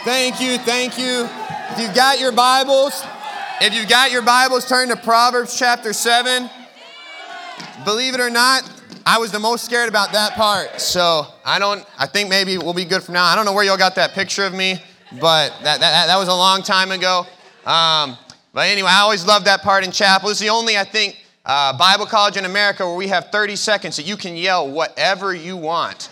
Thank you, thank you. If you've got your Bibles, turn to Proverbs chapter 7. Believe it or not, I was the most scared about that part. So I think maybe we'll be good from now. I don't know where y'all got that picture of me, but that was a long time ago. But anyway, I always loved that part in chapel. It's the only, I think, Bible college in America where we have 30 seconds that you can yell whatever you want.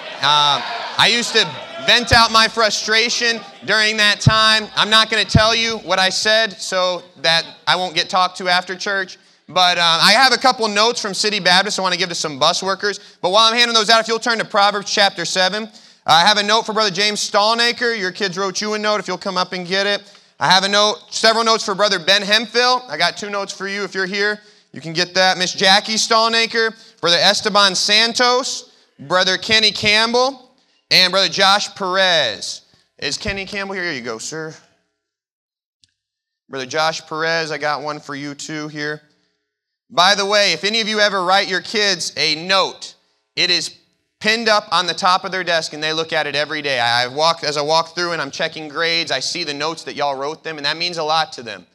I used to vent out my frustration during that time. I'm not going to tell you what I said so that I won't get talked to after church. But I have a couple notes from City Baptist I want to give to some bus workers. But while I'm handing those out, if you'll turn to Proverbs chapter 7. I have a note for Brother James Stallnaker. Your kids wrote you a note if you'll come up and get it. I have a note, several notes for Brother Ben Hemphill. I got 2 notes for you if you're here. You can get that. Miss Jackie Stallnaker, Brother Esteban Santos, Brother Kenny Campbell, and Brother Josh Perez. Is Kenny Campbell here? Here you go, sir. Brother Josh Perez, I got one for you too here. By the way, if any of you ever write your kids a note, it is pinned up on the top of their desk and they look at it every day. As I walk through and I'm checking grades, I see the notes that y'all wrote them, and that means a lot to them.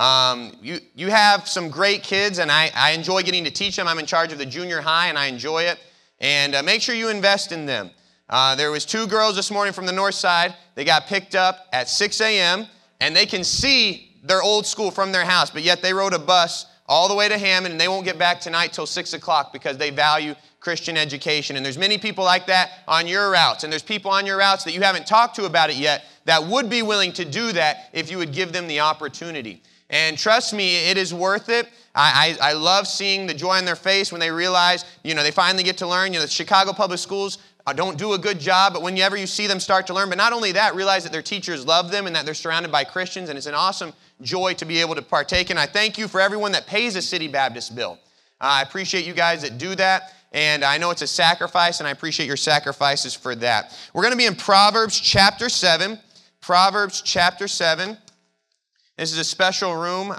You have some great kids, and I enjoy getting to teach them. I'm in charge of the junior high, and I enjoy it. And make sure you invest in them. There was 2 girls this morning from the north side. They got picked up at 6 a.m., and they can see their old school from their house, but yet they rode a bus all the way to Hammond, and they won't get back tonight till 6 o'clock because they value Christian education. And there's many people like that on your routes, and there's people on your routes that you haven't talked to about it yet that would be willing to do that if you would give them the opportunity. And trust me, it is worth it. I love seeing the joy on their face when they realize, they finally get to learn. The Chicago Public Schools don't do a good job, but whenever you see them start to learn, but not only that, realize that their teachers love them and that they're surrounded by Christians, and it's an awesome joy to be able to partake. And I thank you for everyone that pays a City Baptist bill. I appreciate you guys that do that, and I know it's a sacrifice, and I appreciate your sacrifices for that. We're going to be in Proverbs chapter 7. Proverbs chapter 7. This is a special room.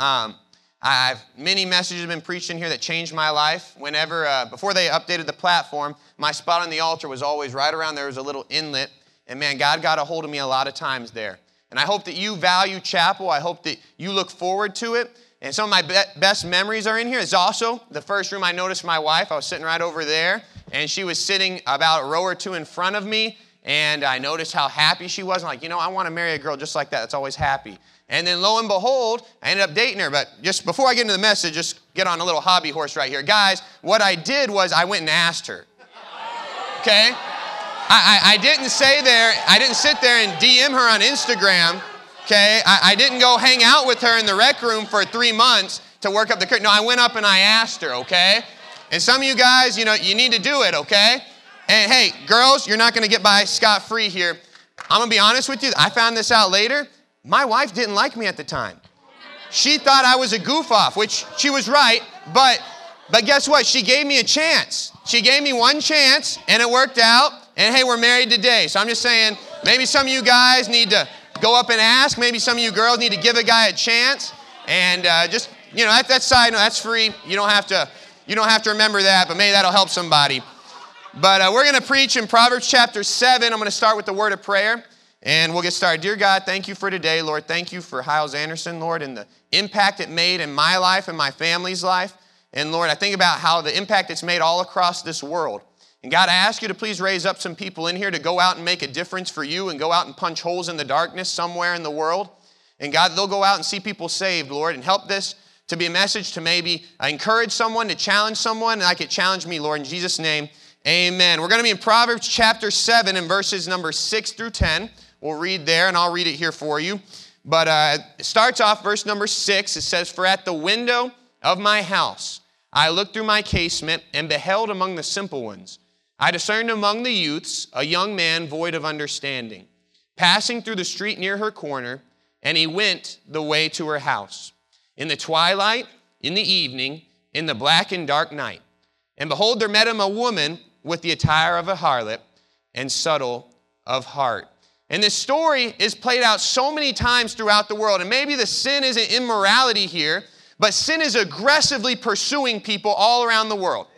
Many messages have been preached in here that changed my life. Before they updated the platform, my spot on the altar was always right around there was a little inlet. And man, God got a hold of me a lot of times there. And I hope that you value chapel. I hope that you look forward to it. And some of my best memories are in here. It's also the first room I noticed my wife. I was sitting right over there, and she was sitting about a row or 2 in front of me. And I noticed how happy she was. I'm like, I want to marry a girl just like that. That's always happy. And then lo and behold, I ended up dating her. But just before I get into the message, just get on a little hobby horse right here. Guys, what I did was I went and asked her. Okay? I didn't sit there and DM her on Instagram. Okay? I didn't go hang out with her in the rec room for 3 months to work up the courage. No, I went up and I asked her, okay? And some of you guys, you need to do it, okay? And hey, girls, you're not going to get by scot-free here. I'm going to be honest with you. I found this out later. My wife didn't like me at the time. She thought I was a goof-off, which she was right, but guess what? She gave me a chance. She gave me one chance, and it worked out, and hey, we're married today. So I'm just saying, maybe some of you guys need to go up and ask. Maybe some of you girls need to give a guy a chance, and that's side note, that's free. You don't have to remember that, but maybe that'll help somebody. But we're going to preach in Proverbs chapter 7. I'm going to start with the word of prayer, and we'll get started. Dear God, thank you for today, Lord. Thank you for Hiles Anderson, Lord, and the impact it made in my life and my family's life. And Lord, I think about how the impact it's made all across this world. And God, I ask you to please raise up some people in here to go out and make a difference for you and go out and punch holes in the darkness somewhere in the world. And God, they'll go out and see people saved, Lord, and help this to be a message to maybe encourage someone, to challenge someone, and like it challenged me, Lord, in Jesus' name. Amen. We're going to be in Proverbs chapter 7 and verses number 6 through 10. We'll read there, and I'll read it here for you. But it starts off verse number 6. It says, "For at the window of my house I looked through my casement and beheld among the simple ones. I discerned among the youths a young man void of understanding, passing through the street near her corner, and he went the way to her house. In the twilight, in the evening, in the black and dark night. And behold, there met him a woman with the attire of a harlot and subtle of heart." And this story is played out so many times throughout the world. And maybe the sin isn't immorality here, but sin is aggressively pursuing people all around the world.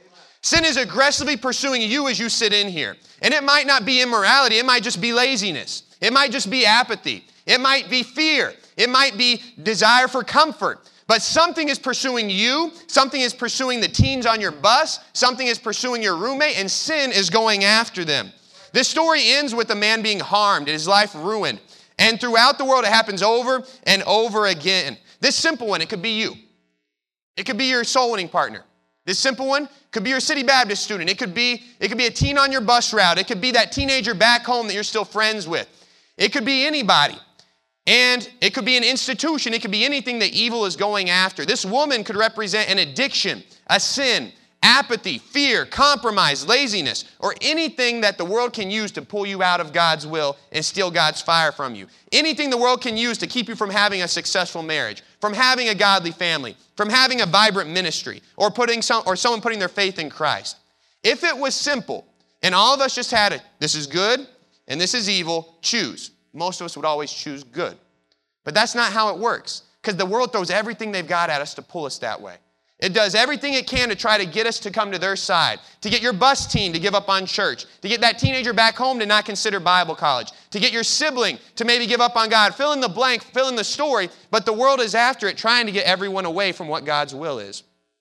Sin is aggressively pursuing you as you sit in here. And it might not be immorality. It might just be laziness. It might just be apathy. It might be fear. It might be desire for comfort. But something is pursuing you. Something is pursuing the teens on your bus. Something is pursuing your roommate, and sin is going after them. This story ends with a man being harmed, his life ruined. And throughout the world, it happens over and over again. This simple one, it could be you. It could be your soul winning partner. This simple one could be your City Baptist student. It could be a teen on your bus route. It could be that teenager back home that you're still friends with. It could be anybody. And it could be an institution. It could be anything that evil is going after. This woman could represent an addiction, a sin, apathy, fear, compromise, laziness, or anything that the world can use to pull you out of God's will and steal God's fire from you. Anything the world can use to keep you from having a successful marriage, from having a godly family, from having a vibrant ministry, or someone putting their faith in Christ. If it was simple, and all of us just had it, this is good and this is evil, choose. Most of us would always choose good. But that's not how it works, because the world throws everything they've got at us to pull us that way. It does everything it can to try to get us to come to their side, to get your bus teen to give up on church, to get that teenager back home to not consider Bible college, to get your sibling to maybe give up on God. Fill in the blank, fill in the story, but the world is after it, trying to get everyone away from what God's will is.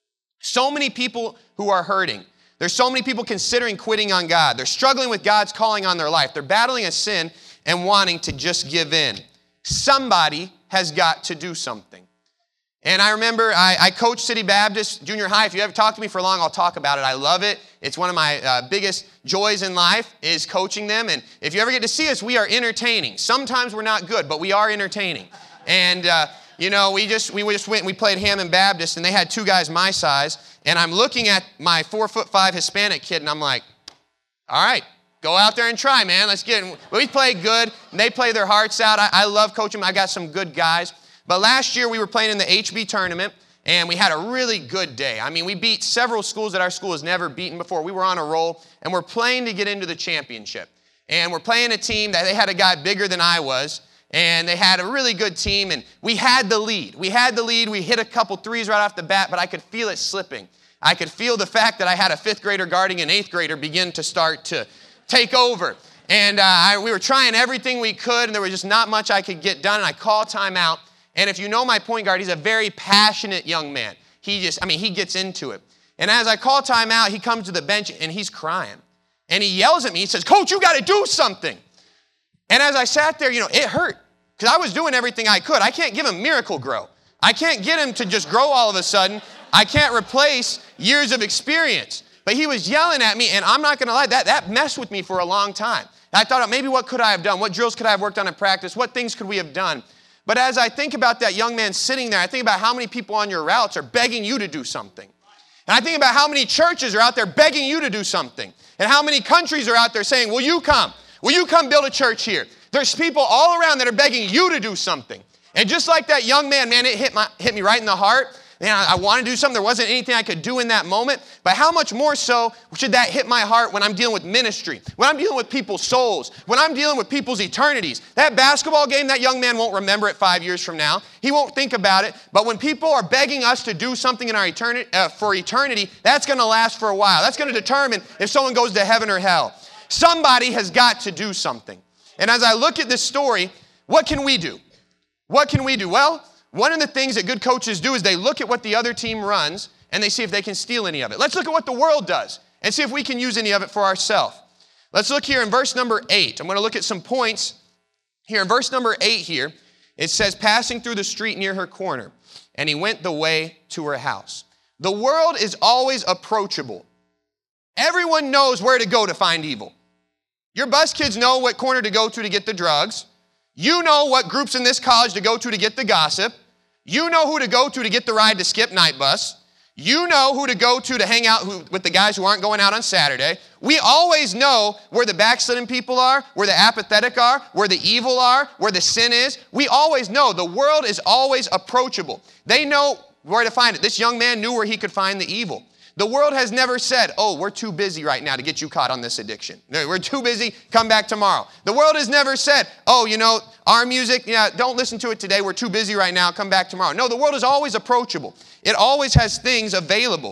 So many people who are hurting. There's so many people considering quitting on God. They're struggling with God's calling on their life. They're battling a sin and wanting to just give in. Somebody has got to do something. And I remember I coached City Baptist Junior High. If you ever talk to me for long, I'll talk about it. I love it. It's one of my biggest joys in life is coaching them. And if you ever get to see us, we are entertaining. Sometimes we're not good, but we are entertaining. And we just went and we played Hammond Baptist, and they had two guys my size. And I'm looking at my 4'5" Hispanic kid, and I'm like, all right, go out there and try, man. Let's get it. We play good, and they play their hearts out. I love coaching them. I got some good guys. But last year, we were playing in the HB tournament, and we had a really good day. I mean, we beat several schools that our school has never beaten before. We were on a roll, and we're playing to get into the championship. And we're playing a team that they had a guy bigger than I was, and they had a really good team, and we had the lead. We hit a couple threes right off the bat, but I could feel it slipping. I could feel the fact that I had a 5th grader guarding an 8th grader begin to start to take over. And we were trying everything we could, and there was just not much I could get done, and I called timeout. And if you know my point guard, he's a very passionate young man. He gets into it. And as I call timeout, he comes to the bench and he's crying. And he yells at me. He says, "Coach, you got to do something." And as I sat there, it hurt because I was doing everything I could. I can't give him Miracle Grow. I can't get him to just grow all of a sudden. I can't replace years of experience. But he was yelling at me, and I'm not going to lie, that messed with me for a long time. I thought, maybe what could I have done? What drills could I have worked on in practice? What things could we have done? But as I think about that young man sitting there, I think about how many people on your routes are begging you to do something. And I think about how many churches are out there begging you to do something. And how many countries are out there saying, will you come? Will you come build a church here? There's people all around that are begging you to do something. And just like that young man, it hit me right in the heart. Man, I want to do something. There wasn't anything I could do in that moment. But how much more so should that hit my heart when I'm dealing with ministry, when I'm dealing with people's souls, when I'm dealing with people's eternities? That basketball game, that young man won't remember it 5 years from now. He won't think about it. But when people are begging us to do something in our for eternity, that's going to last for a while. That's going to determine if someone goes to heaven or hell. Somebody has got to do something. And as I look at this story, what can we do? What can we do? Well, one of the things that good coaches do is they look at what the other team runs and they see if they can steal any of it. Let's look at what the world does and see if we can use any of it for ourselves. Let's look here in verse number 8. I'm going to look at some points here. In verse number 8 here, it says, passing through the street near her corner, and he went the way to her house. The world is always approachable. Everyone knows where to go to find evil. Your bus kids know what corner to go to get the drugs. You know what groups in this college to go to get the gossip. You know who to go to get the ride to skip night bus. You know who to go to hang out with the guys who aren't going out on Saturday. We always know where the backslidden people are, where the apathetic are, where the evil are, where the sin is. We always know. The world is always approachable. They know where to find it. This young man knew where he could find the evil. The world has never said, oh, we're too busy right now to get you caught on this addiction. No, we're too busy, come back tomorrow. The world has never said, oh, our music, don't listen to it today, we're too busy right now, come back tomorrow. No, the world is always approachable. It always has things available.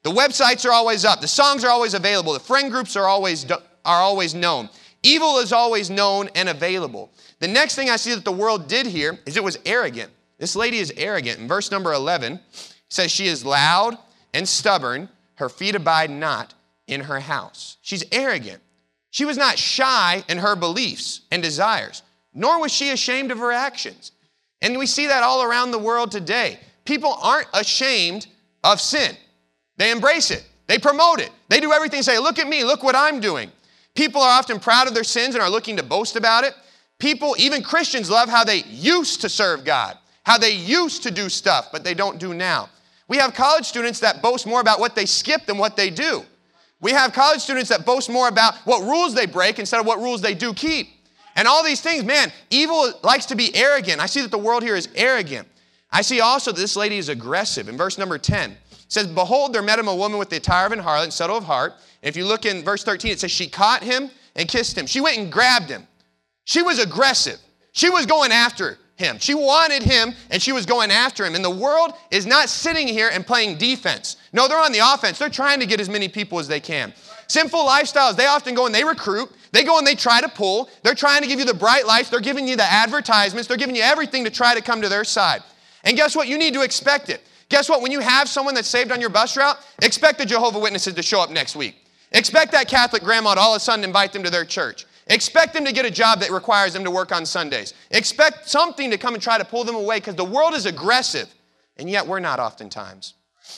The websites are always up. The songs are always available. The friend groups are always known. Evil is always known and available. The next thing I see that the world did here is it was arrogant. This lady is arrogant. In verse number 11, it says, she is loud and stubborn. Her feet abide not in her house. She's arrogant. She was not shy in her beliefs and desires, nor was she ashamed of her actions. And we see that all around the world today. People aren't ashamed of sin. They embrace it. They promote it. They do everything, say, look at me, look what I'm doing. People are often proud of their sins and are looking to boast about it. People, even Christians, love how they used to serve God, how they used to do stuff, but they don't do now. We have college students that boast more about what they skip than what they do. We have college students that boast more about what rules they break instead of what rules they do keep. And all these things, man, evil likes to be arrogant. I see that the world here is arrogant. I see also that this lady is aggressive. In verse number 10, it says, behold, there met him a woman with the attire of an harlot and subtle of heart. And if you look in verse 13, it says she caught him and kissed him. She went and grabbed him. She was aggressive. She was going after him. She wanted him, and she was going after him. And the world is not sitting here and playing defense. No, they're on the offense. They're trying to get as many people as they can. Sinful lifestyles, they often go and they recruit. They go and they try to pull. They're trying to give you the bright lights. They're giving you the advertisements. They're giving you everything to try to come to their side. And guess what? You need to expect it. Guess what? When you have someone that's saved on your bus route, expect the Jehovah's Witnesses to show up next week. Expect that Catholic grandma to all of a sudden invite them to their church. Expect them to get a job that requires them to work on Sundays. Expect something to come and try to pull them away because the world is aggressive, and yet we're not oftentimes.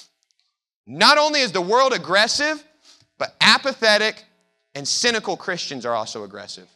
Not only is the world aggressive, but apathetic and cynical Christians are also aggressive.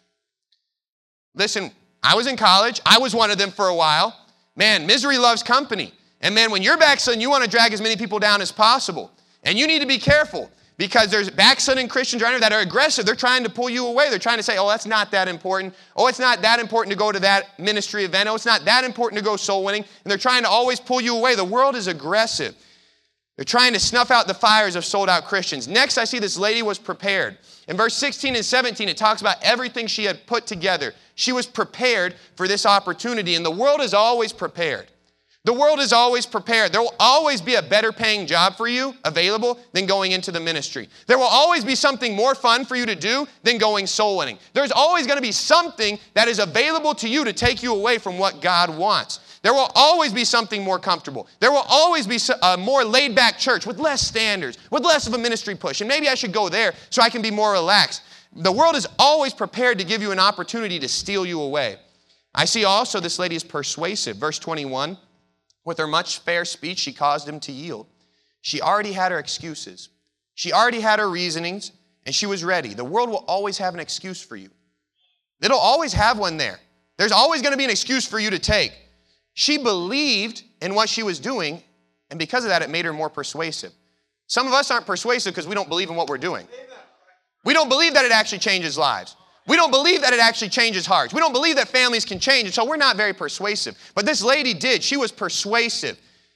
Listen, I was in college. I was one of them for a while. Man, misery loves company. And man, when you're backsliding, you want to drag as many people down as possible. And you need to be careful because there's backsliding Christians right now that are aggressive. They're trying to pull you away. They're trying to say, oh, that's not that important. Oh, it's not that important to go to that ministry event. Oh, it's not that important to go soul winning. And they're trying to always pull you away. The world is aggressive. They're trying to snuff out the fires of sold out Christians. Next, I see this lady was prepared. In verse 16 and 17, it talks about everything she had put together. She was prepared for this opportunity, and the world is always prepared. The world is always prepared. There will always be a better paying job for you available than going into the ministry. There will always be something more fun for you to do than going soul winning. There's always going to be something that is available to you to take you away from what God wants. There will always be something more comfortable. There will always be a more laid back church with less standards, with less of a ministry push. And maybe I should go there so I can be more relaxed. The world is always prepared to give you an opportunity to steal you away. I see also this lady is persuasive. Verse 21, with her much fair speech, she caused him to yield. She already had her excuses. She already had her reasonings, and she was ready. The world will always have an excuse for you. It'll always have one there. There's always going to be an excuse for you to take. She believed in what she was doing, and because of that, it made her more persuasive. Some of us aren't persuasive because we don't believe in what we're doing. We don't believe that it actually changes lives. We don't believe that it actually changes hearts. We don't believe that families can change, and so we're not very persuasive. But this lady did. She was persuasive.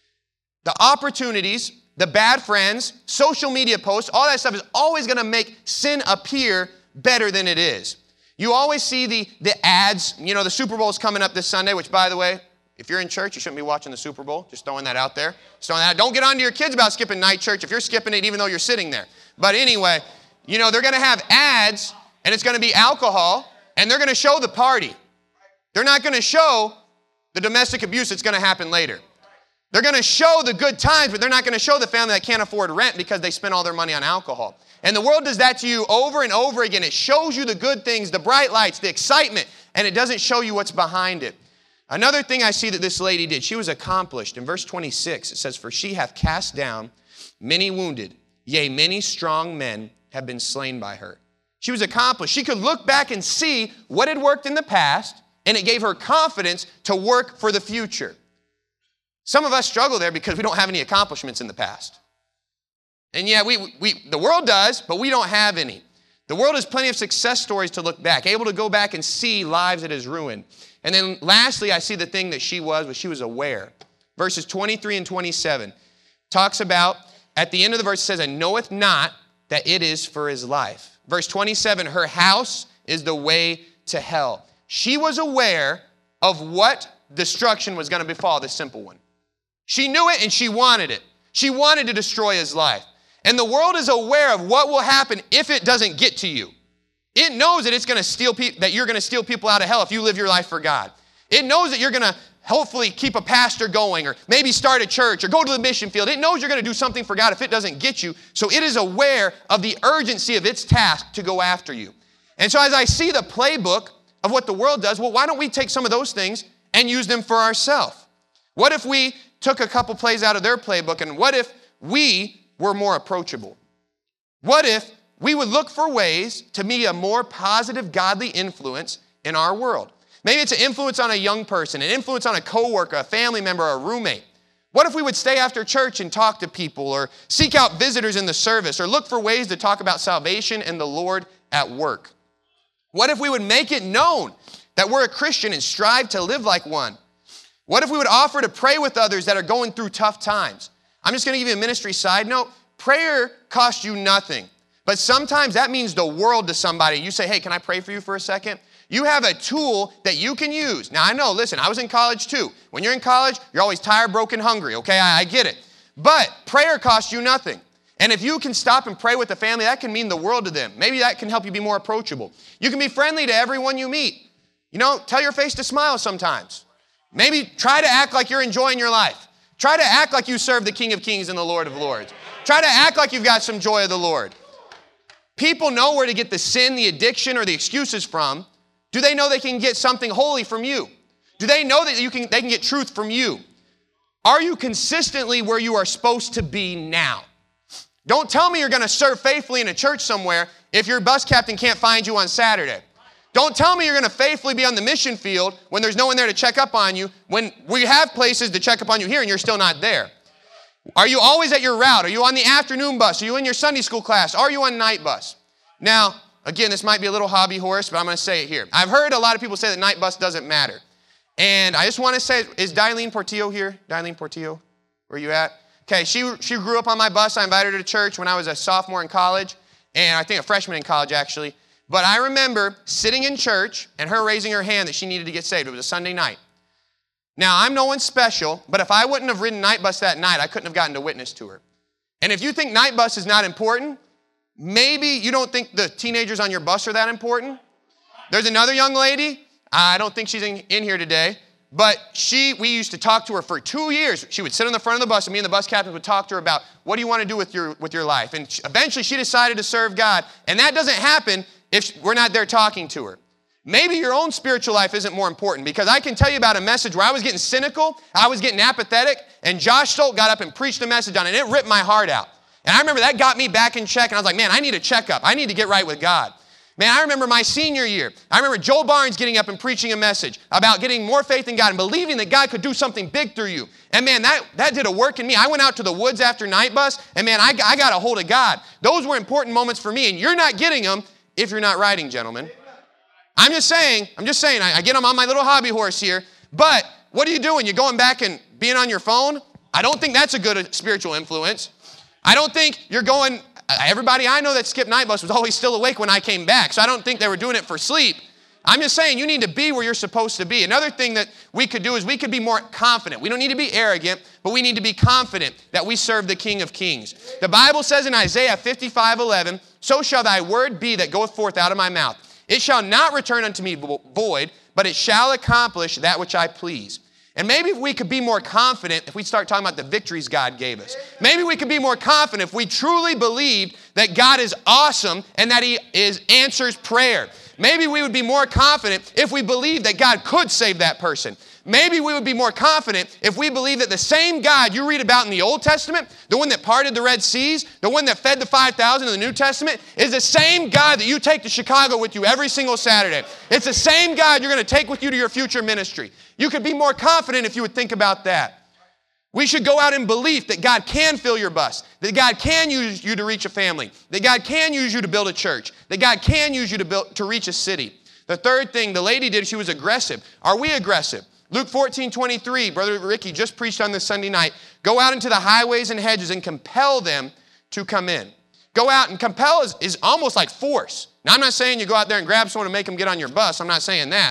The opportunities, the bad friends, social media posts, all that stuff is always going to make sin appear better than it is. You always see the ads. You know, the Super Bowl is coming up this Sunday, which, by the way, if you're in church, you shouldn't be watching the Super Bowl. Just throwing that out there. Just throwing that out. Don't get on to your kids about skipping night church if you're skipping it even though you're sitting there. But anyway, you know, they're going to have ads, and it's going to be alcohol, and they're going to show the party. They're not going to show the domestic abuse that's going to happen later. They're going to show the good times, but they're not going to show the family that can't afford rent because they spent all their money on alcohol. And the world does that to you over and over again. It shows you the good things, the bright lights, the excitement, and it doesn't show you what's behind it. Another thing I see that this lady did, she was accomplished. In verse 26, it says, for she hath cast down many wounded, yea, many strong men have been slain by her. She was accomplished. She could look back and see what had worked in the past, and it gave her confidence to work for the future. Some of us struggle there because we don't have any accomplishments in the past. And yeah, the world does, but we don't have any. The world has plenty of success stories to look back, able to go back and see lives it has ruined. And then lastly, I see the thing that she was aware. Verses 23 and 27 talks about, at the end of the verse, it says, and knoweth not that it is for his life. Verse 27, her house is the way to hell. She was aware of what destruction was going to befall this simple one. She knew it and she wanted it. She wanted to destroy his life. And the world is aware of what will happen if it doesn't get to you. It knows that it's going to that you're going to steal people out of hell if you live your life for God. It knows that you're going to hopefully keep a pastor going, or maybe start a church, or go to the mission field. It knows you're going to do something for God if it doesn't get you. So it is aware of the urgency of its task to go after you. And so as I see the playbook of what the world does, well, why don't we take some of those things and use them for ourselves? What if we took a couple plays out of their playbook, and what if we were more approachable? What if we would look for ways to be a more positive, godly influence in our world? Maybe it's an influence on a young person, an influence on a coworker, a family member, a roommate. What if we would stay after church and talk to people, or seek out visitors in the service, or look for ways to talk about salvation and the Lord at work? What if we would make it known that we're a Christian and strive to live like one? What if we would offer to pray with others that are going through tough times? I'm just going to give you a ministry side note. Prayer costs you nothing, but sometimes that means the world to somebody. You say, hey, can I pray for you for a second? You have a tool that you can use. Now, I know, listen, I was in college too. When you're in college, you're always tired, broken, hungry, okay? I get it. But prayer costs you nothing. And if you can stop and pray with the family, that can mean the world to them. Maybe that can help you be more approachable. You can be friendly to everyone you meet. You know, tell your face to smile sometimes. Maybe try to act like you're enjoying your life. Try to act like you serve the King of Kings and the Lord of Lords. Try to act like you've got some joy of the Lord. People know where to get the sin, the addiction, or the excuses from. Do they know they can get something holy from you? Do they know that they can get truth from you? Are you consistently where you are supposed to be now? Don't tell me you're going to serve faithfully in a church somewhere if your bus captain can't find you on Saturday. Don't tell me you're going to faithfully be on the mission field when there's no one there to check up on you, when we have places to check up on you here and you're still not there. Are you always at your route? Are you on the afternoon bus? Are you in your Sunday school class? Are you on night bus? Now, again, this might be a little hobby horse, but I'm going to say it here. I've heard a lot of people say that night bus doesn't matter. And I just want to say, is Darlene Portillo here? Darlene Portillo, where are you at? Okay, she grew up on my bus. I invited her to church when I was a sophomore in college, and I think a freshman in college, actually. But I remember sitting in church and her raising her hand that she needed to get saved. It was a Sunday night. Now, I'm no one special, but if I wouldn't have ridden night bus that night, I couldn't have gotten to witness to her. And if you think night bus is not important, maybe you don't think the teenagers on your bus are that important. There's another young lady. I don't think she's in here today, but we used to talk to her for 2 years. She would sit on the front of the bus, and me and the bus captain would talk to her about, what do you want to do with your life? And eventually she decided to serve God, and that doesn't happen if we're not there talking to her. Maybe your own spiritual life isn't more important, because I can tell you about a message where I was getting cynical, I was getting apathetic, and Josh Stolt got up and preached a message on it, and it ripped my heart out. And I remember that got me back in check, and I was like, man, I need a checkup. I need to get right with God. Man, I remember my senior year. I remember Joe Barnes getting up and preaching a message about getting more faith in God and believing that God could do something big through you. And man, that did a work in me. I went out to the woods after night bus, and man, I got a hold of God. Those were important moments for me, and you're not getting them if you're not riding, gentlemen. I'm just saying, I get them on my little hobby horse here, but what are you doing? You're going back and being on your phone? I don't think that's a good spiritual influence. I don't think you're going, everybody I know that skipped night bus was always still awake when I came back, so I don't think they were doing it for sleep. I'm just saying you need to be where you're supposed to be. Another thing that we could do is we could be more confident. We don't need to be arrogant, but we need to be confident that we serve the King of Kings. The Bible says in Isaiah 55:11, so shall thy word be that goeth forth out of my mouth. It shall not return unto me void, but it shall accomplish that which I please. And maybe we could be more confident if we start talking about the victories God gave us. Maybe we could be more confident if we truly believed that God is awesome and that He answers prayer. Maybe we would be more confident if we believed that God could save that person. Maybe we would be more confident if we believed that the same God you read about in the Old Testament, the one that parted the Red Seas, the one that fed the 5,000 in the New Testament, is the same God that you take to Chicago with you every single Saturday. It's the same God you're going to take with you to your future ministry. You could be more confident if you would think about that. We should go out in belief that God can fill your bus, that God can use you to reach a family, that God can use you to build a church, that God can use you to reach a city. The third thing the lady did, she was aggressive. Are we aggressive? Luke 14:23, Brother Ricky just preached on this Sunday night. Go out into the highways and hedges and compel them to come in. Go out and compel is almost like force. Now, I'm not saying you go out there and grab someone and make them get on your bus. I'm not saying that.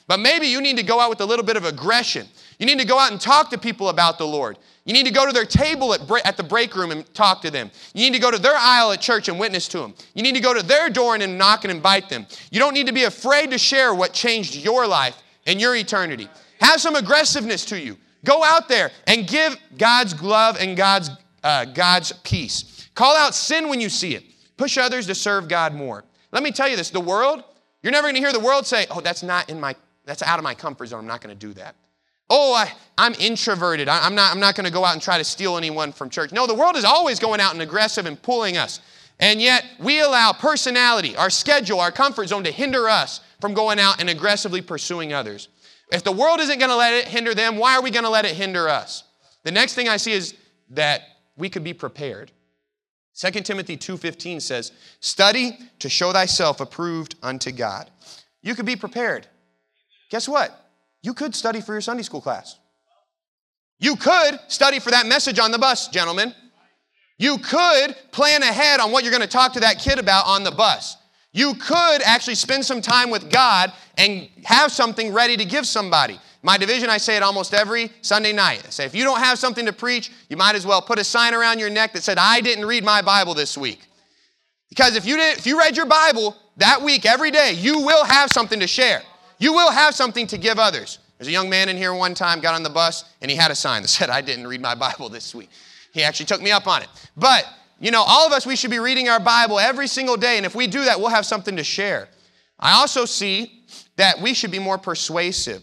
But maybe you need to go out with a little bit of aggression. You need to go out and talk to people about the Lord. You need to go to their table at the break room and talk to them. You need to go to their aisle at church and witness to them. You need to go to their door and knock and invite them. You don't need to be afraid to share what changed your life and your eternity. Have some aggressiveness to you. Go out there and give God's love and God's peace. Call out sin when you see it. Push others to serve God more. Let me tell you this, the world, you're never going to hear the world say, oh, that's out of my comfort zone. I'm not going to do that. Oh, I'm introverted. I'm not going to go out and try to steal anyone from church. No, the world is always going out and aggressive and pulling us. And yet we allow personality, our schedule, our comfort zone to hinder us from going out and aggressively pursuing others. If the world isn't going to let it hinder them, why are we going to let it hinder us? The next thing I see is that we could be prepared. 2 Timothy 2:15 says, study to show thyself approved unto God. You could be prepared. Guess what? You could study for your Sunday school class. You could study for that message on the bus, gentlemen. You could plan ahead on what you're going to talk to that kid about on the bus. You could actually spend some time with God and have something ready to give somebody. My division, I say it almost every Sunday night. I say, if you don't have something to preach, you might as well put a sign around your neck that said, I didn't read my Bible this week. Because if you read your Bible that week, every day, you will have something to share. You will have something to give others. There's a young man in here one time, got on the bus, and he had a sign that said, I didn't read my Bible this week. He actually took me up on it. But, all of us, we should be reading our Bible every single day, and if we do that, we'll have something to share. I also see that we should be more persuasive.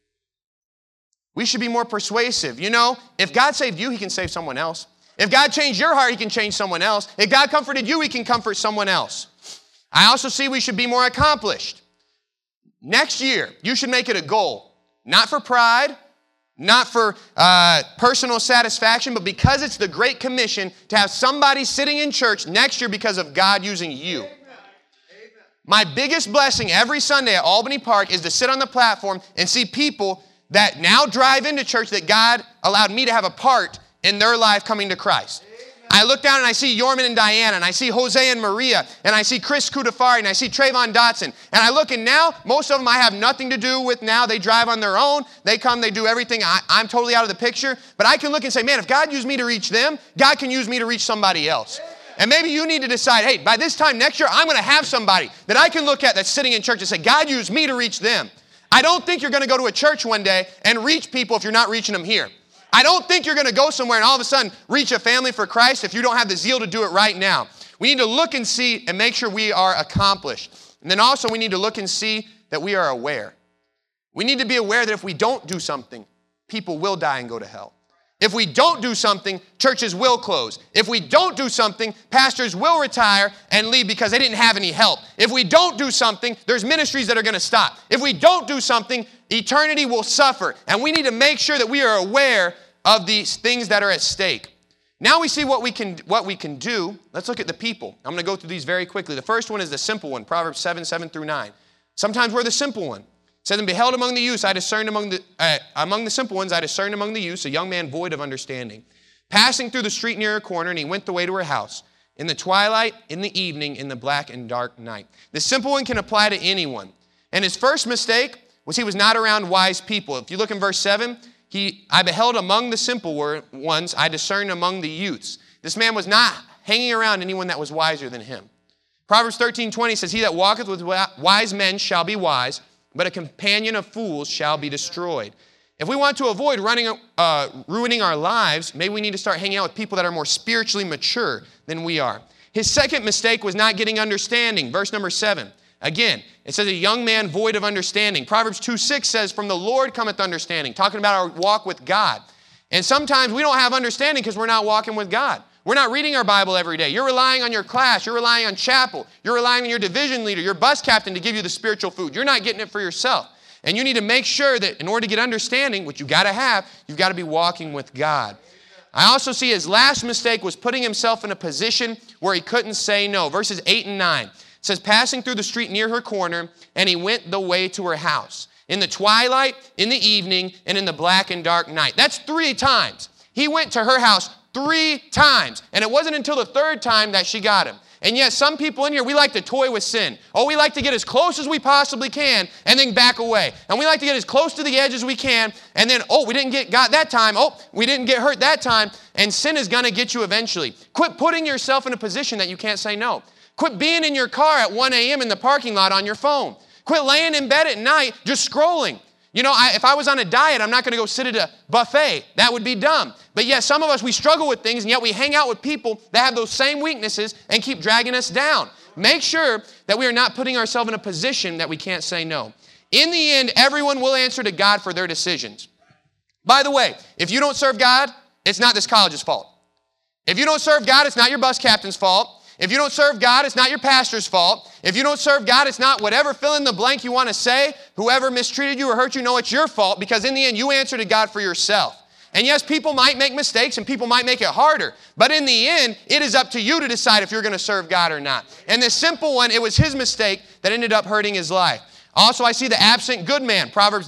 We should be more persuasive. If God saved you, He can save someone else. If God changed your heart, He can change someone else. If God comforted you, He can comfort someone else. I also see we should be more accomplished. Next year, you should make it a goal, not for pride, not for personal satisfaction, but because it's the Great Commission to have somebody sitting in church next year because of God using you. Amen. My biggest blessing every Sunday at Albany Park is to sit on the platform and see people that now drive into church that God allowed me to have a part in their life coming to Christ. I look down and I see Yorman and Diana, and I see Jose and Maria, and I see Chris Kudafari, and I see Trayvon Dotson. And I look, and now, most of them I have nothing to do with now. They drive on their own. They come, they do everything. I'm totally out of the picture. But I can look and say, man, if God used me to reach them, God can use me to reach somebody else. And maybe you need to decide, hey, by this time next year, I'm going to have somebody that I can look at that's sitting in church and say, God used me to reach them. I don't think you're going to go to a church one day and reach people if you're not reaching them here. I don't think you're going to go somewhere and all of a sudden reach a family for Christ if you don't have the zeal to do it right now. We need to look and see and make sure we are accomplished. And then also we need to look and see that we are aware. We need to be aware that if we don't do something, people will die and go to hell. If we don't do something, churches will close. If we don't do something, pastors will retire and leave because they didn't have any help. If we don't do something, there's ministries that are going to stop. If we don't do something, eternity will suffer. And we need to make sure that we are aware of these things that are at stake. Now we see what we can do. Let's look at the people. I'm going to go through these very quickly. The first one is the simple one, Proverbs 7:7-9. Sometimes we're the simple one. It says, and beheld among the youths, I discerned among the simple ones, I discerned among the youths a young man void of understanding. Passing through the street near a corner, and he went the way to her house. In the twilight, in the evening, in the black and dark night. The simple one can apply to anyone. And his first mistake was he was not around wise people. If you look in verse 7, I beheld among the simple ones, I discerned among the youths. This man was not hanging around anyone that was wiser than him. Proverbs 13:20 says, he that walketh with wise men shall be wise, but a companion of fools shall be destroyed. If we want to avoid ruining our lives, maybe we need to start hanging out with people that are more spiritually mature than we are. His second mistake was not getting understanding. Verse number 7. Again, it says a young man void of understanding. Proverbs 2:6 says, from the Lord cometh understanding, talking about our walk with God. And sometimes we don't have understanding because we're not walking with God. We're not reading our Bible every day. You're relying on your class. You're relying on chapel. You're relying on your division leader, your bus captain to give you the spiritual food. You're not getting it for yourself. And you need to make sure that in order to get understanding, which you've got to have, you've got to be walking with God. I also see his last mistake was putting himself in a position where he couldn't say no. Verses 8 and 9. It says, passing through the street near her corner, and he went the way to her house. In the twilight, in the evening, and in the black and dark night. That's 3 times. He went to her house 3 times. And it wasn't until the 3rd time that she got him. And yet some people in here, we like to toy with sin. Oh, we like to get as close as we possibly can and then back away. And we like to get as close to the edge as we can and then, oh, we didn't get got that time. Oh, we didn't get hurt that time. And sin is going to get you eventually. Quit putting yourself in a position that you can't say no. Quit being in your car at 1 a.m. in the parking lot on your phone. Quit laying in bed at night just scrolling. You know, if I was on a diet, I'm not going to go sit at a buffet. That would be dumb. But yet some of us, we struggle with things, and yet we hang out with people that have those same weaknesses and keep dragging us down. Make sure that we are not putting ourselves in a position that we can't say no. In the end, everyone will answer to God for their decisions. By the way, if you don't serve God, it's not this college's fault. If you don't serve God, it's not your bus captain's fault. If you don't serve God, it's not your pastor's fault. If you don't serve God, it's not whatever fill in the blank you want to say. Whoever mistreated you or hurt you, no, it's your fault, because in the end, you answer to God for yourself. And yes, people might make mistakes and people might make it harder. But in the end, it is up to you to decide if you're going to serve God or not. And this simple one, it was his mistake that ended up hurting his life. Also, I see the absent good man, Proverbs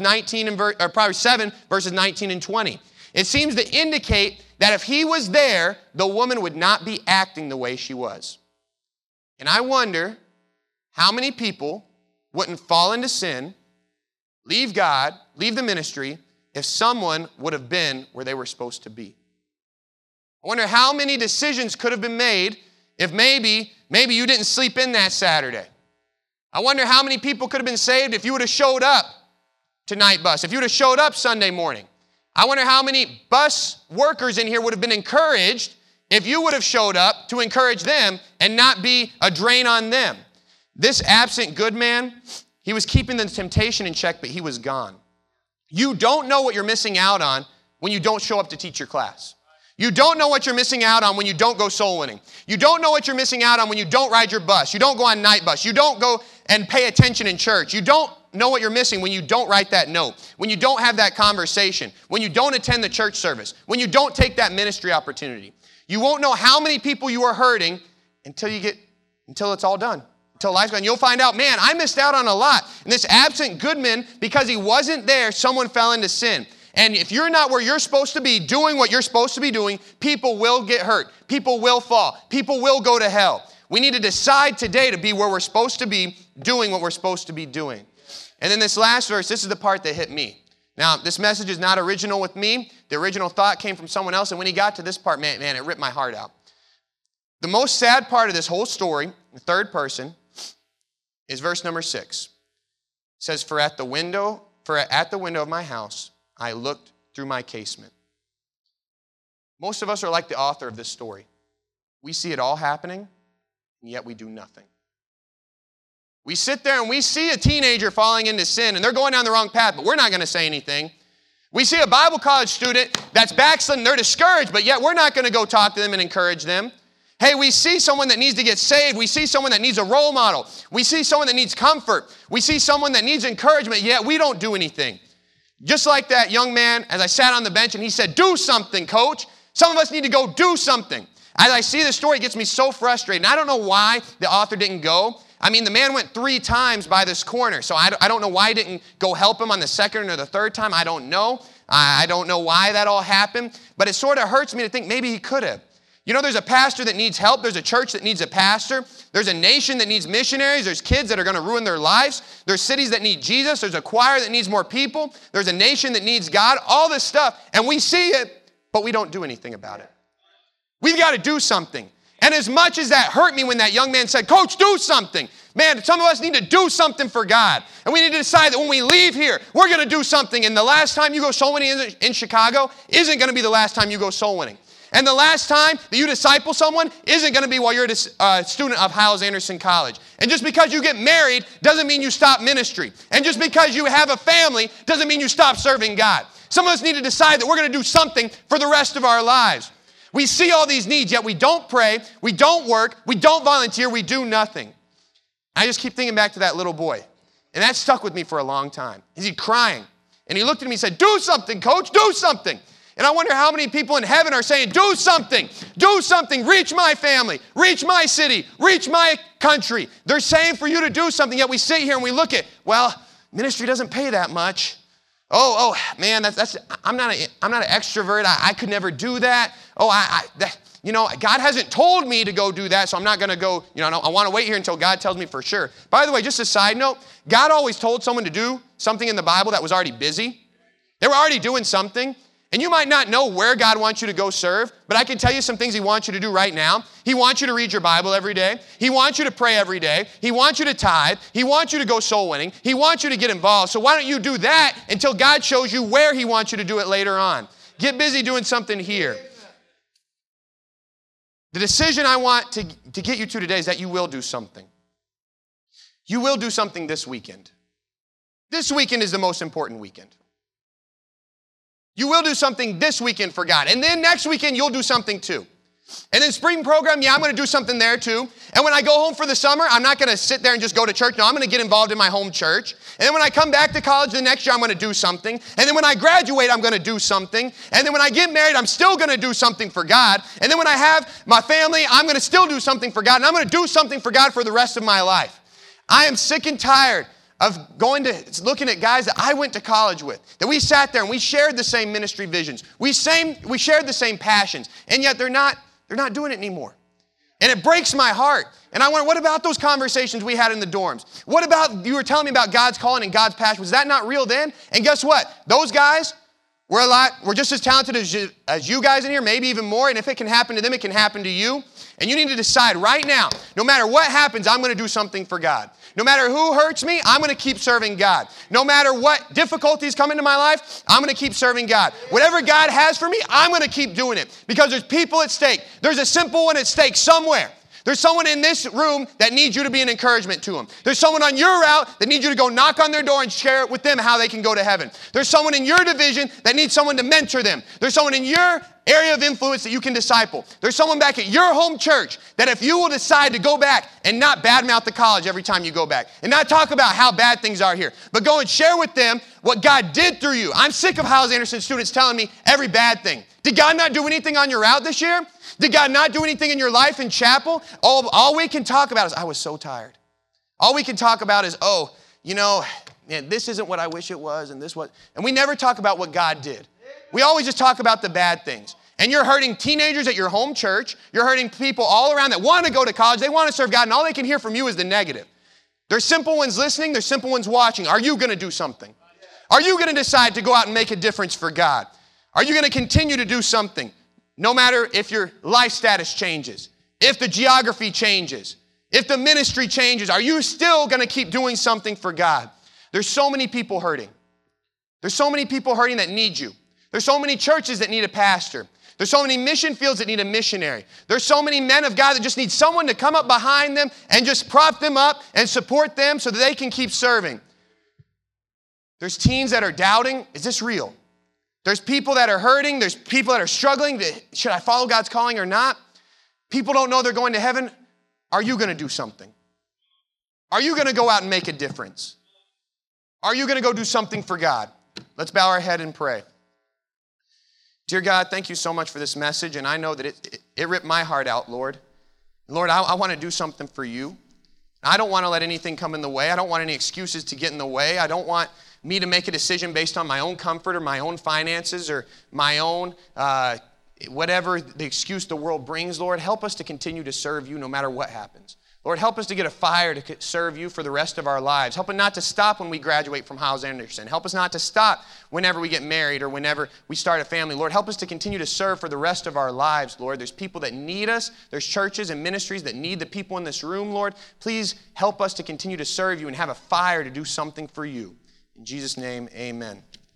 7, verses 19 and 20. It seems to indicate that if he was there, the woman would not be acting the way she was. And I wonder how many people wouldn't fall into sin, leave God, leave the ministry, if someone would have been where they were supposed to be. I wonder how many decisions could have been made if maybe you didn't sleep in that Saturday. I wonder how many people could have been saved if you would have showed up to night bus, if you would have showed up Sunday morning. I wonder how many bus workers in here would have been encouraged if you would have showed up to encourage them and not be a drain on them. This absent good man, he was keeping the temptation in check, but he was gone. You don't know what you're missing out on when you don't show up to teach your class. You don't know what you're missing out on when you don't go soul winning. You don't know what you're missing out on when you don't ride your bus. You don't go on night bus. You don't go and pay attention in church. You don't know what you're missing when you don't write that note, when you don't have that conversation, when you don't attend the church service, when you don't take that ministry opportunity. You won't know how many people you are hurting until it's all done, until life's gone. You'll find out, man, I missed out on a lot. And this absent good man, because he wasn't there, someone fell into sin. And if you're not where you're supposed to be, doing what you're supposed to be doing, people will get hurt. People will fall. People will go to hell. We need to decide today to be where we're supposed to be, doing what we're supposed to be doing. And then this last verse, this is the part that hit me. Now, this message is not original with me. The original thought came from someone else. And when he got to this part, man, it ripped my heart out. The most sad part of this whole story, the third person, is verse number 6. It says, For at the window of my house, I looked through my casement. Most of us are like the author of this story. We see it all happening, and yet we do nothing. We sit there and we see a teenager falling into sin, and they're going down the wrong path, but we're not going to say anything. We see a Bible college student that's backslidden, they're discouraged, but yet we're not going to go talk to them and encourage them. Hey, we see someone that needs to get saved. We see someone that needs a role model. We see someone that needs comfort. We see someone that needs encouragement, yet we don't do anything. Just like that young man, as I sat on the bench and he said, do something, coach. Some of us need to go do something. As I see the story, it gets me so frustrated. And I don't know why the author didn't go. I mean, the man went 3 times by this corner, so I don't know why he didn't go help him on the second or the third time. I don't know. I don't know why that all happened, but it sort of hurts me to think maybe he could have. You know, there's a pastor that needs help. There's a church that needs a pastor. There's a nation that needs missionaries. There's kids that are going to ruin their lives. There's cities that need Jesus. There's a choir that needs more people. There's a nation that needs God. All this stuff, and we see it, but we don't do anything about it. We've got to do something. And as much as that hurt me when that young man said, Coach, do something. Man, some of us need to do something for God. And we need to decide that when we leave here, we're going to do something. And the last time you go soul winning in Chicago isn't going to be the last time you go soul winning. And the last time that you disciple someone isn't going to be while you're a student of Hyles-Anderson College. And just because you get married doesn't mean you stop ministry. And just because you have a family doesn't mean you stop serving God. Some of us need to decide that we're going to do something for the rest of our lives. We see all these needs, yet we don't pray, we don't work, we don't volunteer, we do nothing. I just keep thinking back to that little boy. And that stuck with me for a long time. He's crying. And he looked at me and said, do something, coach, do something. And I wonder how many people in heaven are saying, do something, reach my family, reach my city, reach my country. They're saying for you to do something, yet we sit here and we look at, well, ministry doesn't pay that much. Oh, man, I'm not an extrovert. I could never do that. God hasn't told me to go do that, so I'm not going to go, I want to wait here until God tells me for sure. By the way, just a side note, God always told someone to do something in the Bible that was already busy. They were already doing something. And you might not know where God wants you to go serve, but I can tell you some things He wants you to do right now. He wants you to read your Bible every day. He wants you to pray every day. He wants you to tithe. He wants you to go soul winning. He wants you to get involved. So why don't you do that until God shows you where He wants you to do it later on? Get busy doing something here. The decision I want to get you to today is that you will do something. You will do something this weekend. This weekend is the most important weekend. You will do something this weekend for God. And then next weekend, you'll do something too. And then spring program, I'm going to do something there too. And when I go home for the summer, I'm not going to sit there and just go to church. No, I'm going to get involved in my home church. And then when I come back to college the next year, I'm going to do something. And then when I graduate, I'm going to do something. And then when I get married, I'm still going to do something for God. And then when I have my family, I'm going to still do something for God. And I'm going to do something for God for the rest of my life. I am sick and tired of looking at guys that I went to college with, that we sat there and we shared the same ministry visions. We shared the same passions, and yet they're not doing it anymore. And it breaks my heart. And I wonder, what about those conversations we had in the dorms? What about, you were telling me about God's calling and God's passion. Was that not real then? And guess what? Those guys were just as talented as you guys in here, maybe even more. And if it can happen to them, it can happen to you. And you need to decide right now, no matter what happens, I'm going to do something for God. No matter who hurts me, I'm going to keep serving God. No matter what difficulties come into my life, I'm going to keep serving God. Whatever God has for me, I'm going to keep doing it because there's people at stake. There's a simple one at stake somewhere. There's someone in this room that needs you to be an encouragement to them. There's someone on your route that needs you to go knock on their door and share it with them how they can go to heaven. There's someone in your division that needs someone to mentor them. There's someone in your area of influence that you can disciple. There's someone back at your home church that if you will decide to go back and not badmouth the college every time you go back and not talk about how bad things are here, but go and share with them what God did through you. I'm sick of Hyles Anderson students telling me every bad thing. Did God not do anything on your route this year? Did God not do anything in your life in chapel? All we can talk about is, I was so tired. All we can talk about is, man, this isn't what I wish it was, and we never talk about what God did. We always just talk about the bad things. And you're hurting teenagers at your home church. You're hurting people all around that want to go to college. They want to serve God, and all they can hear from you is the negative. There's simple ones listening. There's simple ones watching. Are you going to do something? Are you going to decide to go out and make a difference for God? Are you going to continue to do something? No matter if your life status changes, if the geography changes, if the ministry changes, are you still going to keep doing something for God? There's so many people hurting. There's so many people hurting that need you. There's so many churches that need a pastor. There's so many mission fields that need a missionary. There's so many men of God that just need someone to come up behind them and just prop them up and support them so that they can keep serving. There's teens that are doubting, is this real? There's people that are hurting. There's people that are struggling. Should I follow God's calling or not? People don't know they're going to heaven. Are you going to do something? Are you going to go out and make a difference? Are you going to go do something for God? Let's bow our head and pray. Dear God, thank you so much for this message, and I know that it ripped my heart out, Lord. Lord, I want to do something for you. I don't want to let anything come in the way. I don't want any excuses to get in the way. I don't want me to make a decision based on my own comfort or my own finances or my own whatever the excuse the world brings. Lord, help us to continue to serve you no matter what happens. Lord, help us to get a fire to serve you for the rest of our lives. Help us not to stop when we graduate from Hyles Anderson. Help us not to stop whenever we get married or whenever we start a family. Lord, help us to continue to serve for the rest of our lives, Lord. There's people that need us. There's churches and ministries that need the people in this room, Lord. Please help us to continue to serve you and have a fire to do something for you. In Jesus' name, amen.